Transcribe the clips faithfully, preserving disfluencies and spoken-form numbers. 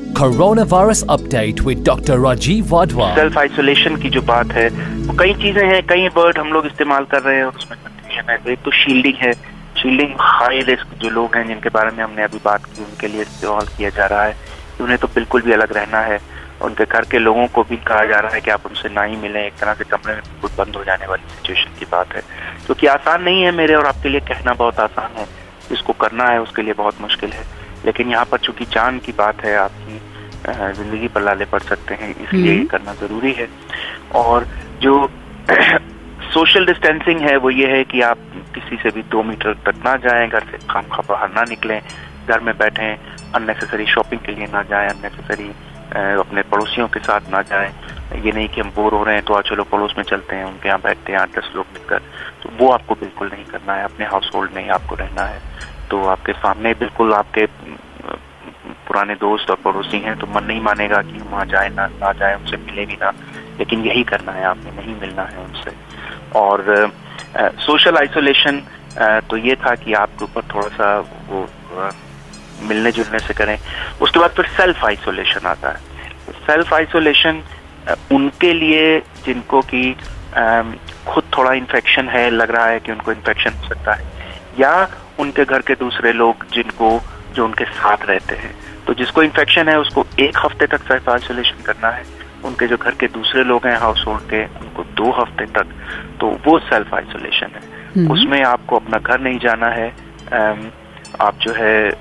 Coronavirus update with Doctor Rajiv Wadhwa. Self isolation की जो बात है, वो कई चीजें हैं, कई वर्ड हम लोग इस्तेमाल कर रहे हैं और उसमें कंफ्यूजन है। एक तो शील्डिंग है। शील्डिंग हाई रिस्क जो लोग हैं जिनके बारे में हमने अभी बात की, उनके लिए इस्तेमाल किया जा रहा है कि उन्हें तो बिल्कुल भी अलग रहना है। उनके घर के लोगों को भी कहा जा रहा है कि आप उनसे ना ही मिलें। एक तरह से कमरे में बिल्कुल बंद हो जाने वाली सिचुएशन की बात है, क्योंकि आसान नहीं है। मेरे और आपके लिए कहना बहुत आसान है, जिसको करना है उसके लिए बहुत मुश्किल है। लेकिन यहाँ पर चूंकि जान की बात है, आपकी जिंदगी पर लाले पड़ सकते हैं, इसलिए ये करना जरूरी है। और जो सोशल डिस्टेंसिंग है वो ये है कि आप किसी से भी दो मीटर तक ना जाएं, घर से खाम खा बाहर ना निकलें, घर में बैठें, अननेसेसरी शॉपिंग के लिए ना जाएं, अननेसेसरी अपने पड़ोसियों के साथ ना जाएं। ये नहीं कि हम बोर हो रहे हैं तो आज चलो पड़ोस में चलते हैं, उनके यहाँ बैठते हैं आठ दस लोग मिलकर, तो वो आपको बिल्कुल नहीं करना है। अपने हाउस होल्ड में ही आपको रहना है। तो आपके सामने बिल्कुल आपके पुराने दोस्त और पड़ोसी हैं तो मन नहीं मानेगा कि हम वहाँ जाए ना ना जाए, उनसे मिले भी ना, लेकिन यही करना है, आपने नहीं मिलना है उनसे। और सोशल आइसोलेशन तो ये था कि आपके ऊपर थोड़ा सा वो आ, मिलने जुलने से करें। उसके बाद फिर सेल्फ आइसोलेशन आता है। सेल्फ आइसोलेशन उनके लिए जिनको कि खुद थोड़ा इन्फेक्शन है, लग रहा है कि उनको इन्फेक्शन हो सकता है, या उनके घर के दूसरे लोग जिनको जो उनके साथ रहते हैं। तो जिसको इन्फेक्शन है उसको एक हफ्ते तक सेल्फ आइसोलेशन करना है। उनके जो घर के दूसरे लोग हैं हाउस होल्ड के, उनको दो हफ्ते तक, तो वो सेल्फ आइसोलेशन है। उसमें आपको अपना घर नहीं जाना है। आप जो है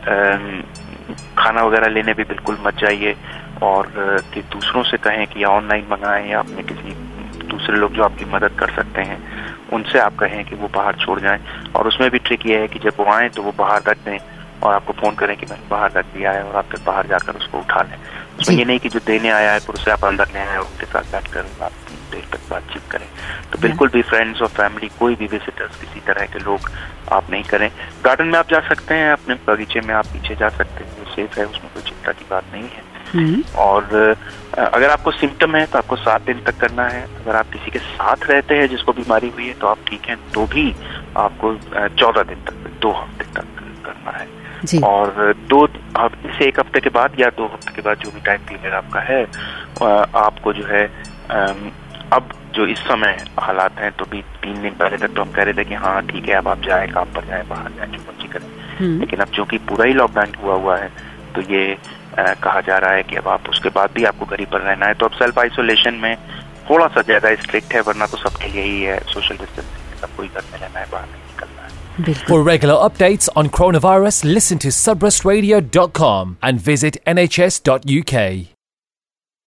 खाना वगैरह लेने भी बिल्कुल मत जाइए, और कि दूसरों से कहें कि ऑनलाइन मंगाएं, या अपने किसी दूसरे लोग जो आपकी मदद कर सकते हैं उनसे आप कहें कि वो बाहर छोड़ जाएं। और उसमें भी ट्रिक ये है कि जब वो आए तो वो बाहर रख दें और आपको फोन करें कि मैंने बाहर रख दिया है, और आप फिर बाहर जाकर उसको उठा लें। उसमें ये नहीं कि जो देने आया है फिर उसे आप अंदर ले आए और उनके साथ बैठ कर आप देर तक बातचीत करें। तो बिल्कुल भी फ्रेंड्स और फैमिली, कोई भी विजिटर्स, किसी तरह के लोग आप नहीं करें। गार्डन में आप जा सकते हैं, अपने बगीचे में आप पीछे जा सकते हैं, वो सेफ है, उसमें कोई चिंता की बात नहीं है। और अगर आपको सिम्टम है तो आपको सात दिन तक करना है। अगर आप किसी के साथ रहते हैं जिसको बीमारी हुई है तो आप ठीक हैं, तो भी आपको चौदह दिन तक, दो हफ्ते तक करना है। और दो से एक हफ्ते के बाद या दो हफ्ते के बाद, जो भी टाइम पीरियड आपका है, आपको जो है अब जो इस समय हालात हैं, तो भी तीन दिन पहले तक तो हम कह रहे थे कि हाँ ठीक है, अब आप जाए, काम पर जाए, बाहर जाए, जो मर्जी करें। लेकिन अब चूंकि पूरा ही लॉकडाउन हुआ हुआ है तो ये आ, कहा जा रहा है कि अब आप उसके बाद भी आपको घर ही पर रहना है। तो अब सेल्फ आइसोलेशन में थोड़ा सा ज्यादा स्ट्रिक्ट है, वरना तो सबके लिए ही है सोशल डिस्टेंसिंग, सबको ही घर में रहना है, बाहर नहीं निकलना है। For regular updates on coronavirus, listen to subrest radio dot com and visit N H S dot U K.